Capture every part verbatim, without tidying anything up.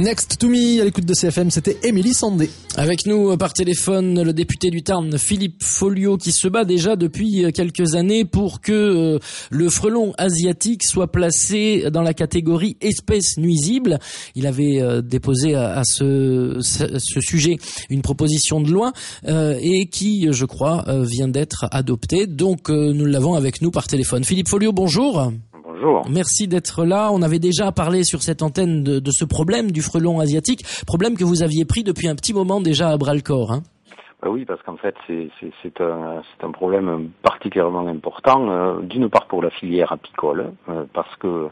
Next to Me à l'écoute de C F M, c'était Émilie Sandé. Avec nous par téléphone le député du Tarn Philippe Folliot qui se bat déjà depuis quelques années pour que le frelon asiatique soit placé dans la catégorie espèce nuisible. Il avait déposé à ce, ce sujet une proposition de loi et qui, je crois, vient d'être adoptée. Donc nous l'avons avec nous par téléphone. Philippe Folliot, bonjour. Bonjour. Merci d'être là. On avait déjà parlé sur cette antenne de, de ce problème du frelon asiatique, problème que vous aviez pris depuis un petit moment déjà à bras-le-corps. Hein. Bah oui, parce qu'en fait, c'est, c'est, c'est, un, c'est un problème particulièrement important, euh, d'une part pour la filière apicole, euh, parce que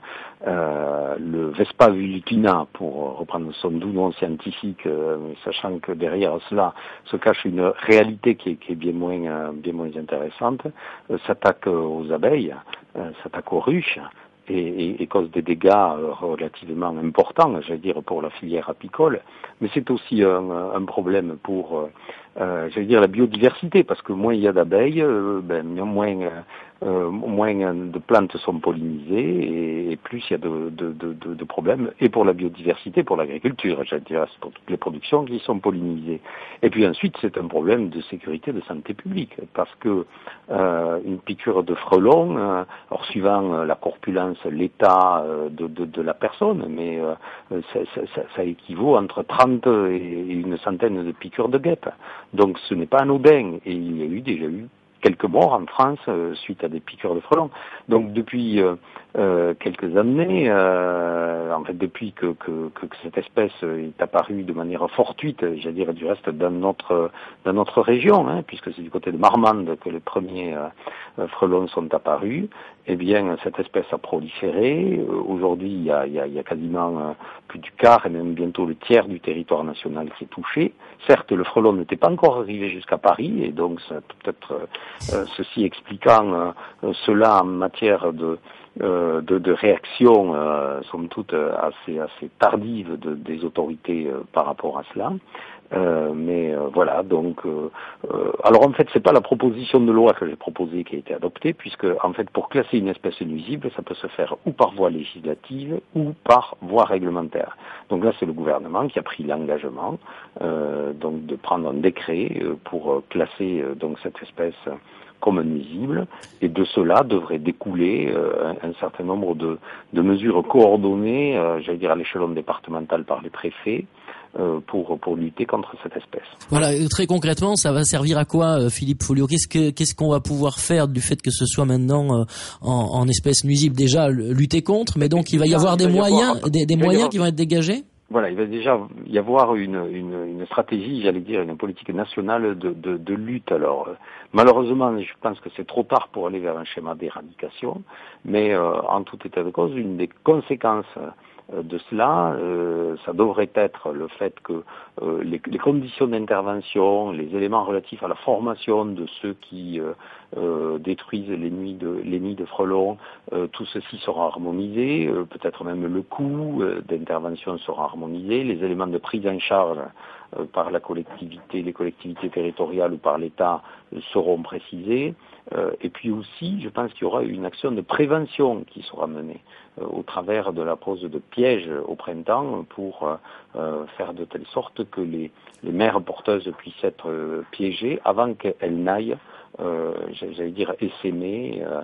euh, le Vespa vulpina, pour reprendre son doux nom scientifique, euh, sachant que derrière cela se cache une réalité qui est, qui est bien moins, euh, bien moins intéressante, euh, s'attaque aux abeilles, euh, s'attaque aux ruches, et, et, et cause des dégâts euh, relativement importants, j'allais dire, pour la filière apicole. Mais c'est aussi un, un problème pour, euh, euh, j'allais dire, la biodiversité, parce que moins il y a d'abeilles, euh, ben, moins, euh, moins de plantes sont pollinisées, et, et plus il y a de, de, de, de, de problèmes, et pour la biodiversité, pour l'agriculture, j'allais dire, c'est pour toutes les productions qui sont pollinisées. Et puis ensuite, c'est un problème de sécurité, de santé publique, parce que euh, une piqûre de frelon, euh, alors suivant euh, la corpulence, l'état euh, de, de, de la personne, mais euh, ça, ça, ça équivaut entre trente et une centaine de piqûres de guêpes. Donc ce n'est pas anodin, et il y a eu déjà eu quelques morts en France euh, suite à des piqûres de frelons. Donc depuis euh, euh, quelques années, euh, en fait depuis que, que, que cette espèce est apparue de manière fortuite, j'allais dire du reste dans notre dans notre région, hein, puisque c'est du côté de Marmande que les premiers euh, frelons sont apparus, eh bien cette espèce a proliféré. Aujourd'hui, il y a, il y a, il y a quasiment euh, plus du quart et même bientôt le tiers du territoire national qui est touché. Certes, le frelon n'était pas encore arrivé jusqu'à Paris, et donc ça peut-être euh, Euh, ceci expliquant euh, cela en matière de euh, de, de réaction, euh, somme toute assez assez tardive de, des autorités euh, par rapport à cela. Euh, mais euh, voilà, donc euh, euh, alors en fait c'est pas la proposition de loi que j'ai proposée qui a été adoptée, puisque en fait pour classer une espèce nuisible, ça peut se faire ou par voie législative ou par voie réglementaire. Donc là c'est le gouvernement qui a pris l'engagement euh, donc de prendre un décret euh, pour euh, classer euh, donc cette espèce comme nuisible, et de cela devrait découler euh, un, un certain nombre de, de mesures coordonnées, euh, j'allais dire à l'échelon départemental par les préfets, euh, pour pour lutter contre cette espèce. Voilà, très concrètement, ça va servir à quoi, Philippe Folliot ? Qu'est-ce que qu'est-ce qu'on va pouvoir faire du fait que ce soit maintenant euh, en, en espèce nuisible ? Déjà lutter contre, mais donc il va y avoir des moyens, des, des moyens qui vont être dégagés ? Voilà, il va déjà y avoir une, une, une stratégie, j'allais dire, une politique nationale de, de, de lutte. Alors, euh, malheureusement, je pense que c'est trop tard pour aller vers un schéma d'éradication, mais euh, en tout état de cause, une des conséquences euh, de cela, euh, ça devrait être le fait que euh, les, les conditions d'intervention, les éléments relatifs à la formation de ceux qui euh, euh, détruisent les nids de, les nids de frelons, euh, tout ceci sera harmonisé, euh, peut-être même le coût euh, d'intervention sera harmonisé, les éléments de prise en charge euh, par la collectivité, les collectivités territoriales ou par l'État euh, seront précisés, euh, et puis aussi, je pense qu'il y aura une action de prévention qui sera menée euh, au travers de la pose de pièges au printemps pour euh, faire de telle sorte que les, les mères porteuses puissent être euh, piégées avant qu'elles n'aillent Euh, j'allais dire essaimer euh,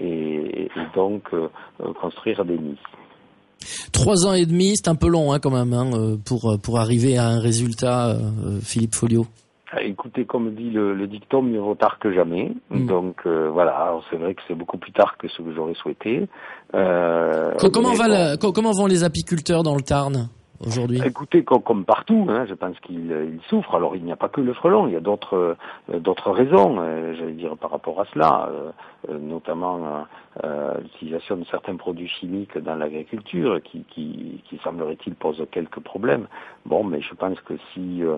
et, et donc euh, construire des nids. Trois ans et demi, c'est un peu long hein, quand même hein, pour pour arriver à un résultat, euh, Philippe Folliot. Écoutez, comme dit le, le dicton, mieux vaut tard que jamais. Mmh. Donc euh, voilà, alors, c'est vrai que c'est beaucoup plus tard que ce que j'aurais souhaité. Euh, comment va bon. la, comment vont les apiculteurs dans le Tarn aujourd'hui ? Écoutez, comme, comme partout, hein, je pense qu'ils ils souffrent. Alors, il n'y a pas que le frelon, il y a d'autres euh, d'autres raisons, euh, j'allais dire, par rapport à cela, euh, euh, notamment euh, l'utilisation de certains produits chimiques dans l'agriculture qui, qui, qui semblerait-il, pose quelques problèmes. Bon, mais je pense que si euh,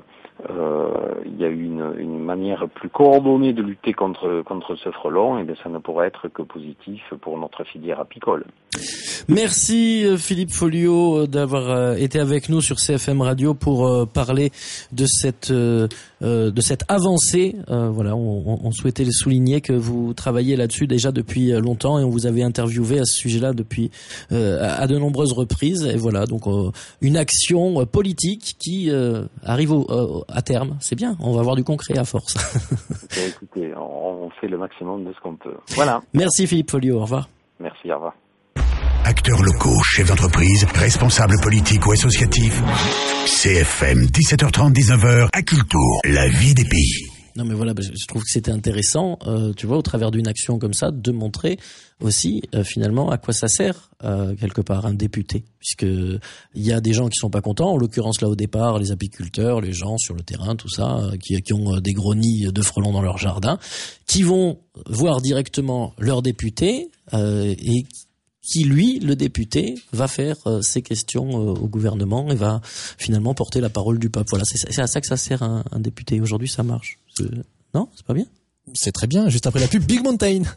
euh, il y a une, une manière plus coordonnée de lutter contre contre ce frelon, et bien, ça ne pourrait être que positif pour notre filière apicole. Merci Philippe Folliot d'avoir été avec avec nous sur C F M Radio pour euh, parler de cette euh, euh, de cette avancée. Euh, voilà, on, on souhaitait le souligner que vous travaillez là-dessus déjà depuis longtemps et on vous avait interviewé à ce sujet-là depuis euh, à de nombreuses reprises. Et voilà, donc euh, une action politique qui euh, arrive au, euh, à terme. C'est bien, on va avoir du concret à force. Écoutez, on fait le maximum de ce qu'on peut. Voilà. Merci Philippe Folliot, au revoir. Merci, au revoir. Acteurs locaux, chefs d'entreprise, responsables politiques ou associatifs. C F M, dix-sept heures trente, dix-neuf heures, à Cultour, la vie des pays. Non mais voilà, je trouve que c'était intéressant, euh, tu vois, au travers d'une action comme ça, de montrer aussi euh, finalement à quoi ça sert euh, quelque part un député, puisque il y a des gens qui sont pas contents, en l'occurrence là au départ, les apiculteurs, les gens sur le terrain, tout ça, euh, qui, qui ont des gros nids de frelons dans leur jardin, qui vont voir directement leur député euh, et qui, lui, le député, va faire euh, ses questions euh, au gouvernement et va finalement porter la parole du peuple. Voilà, c'est, c'est à ça que ça sert un, un député. Aujourd'hui, ça marche. C'est... Non, c'est pas bien ? C'est très bien, juste après la pub Big Mountain.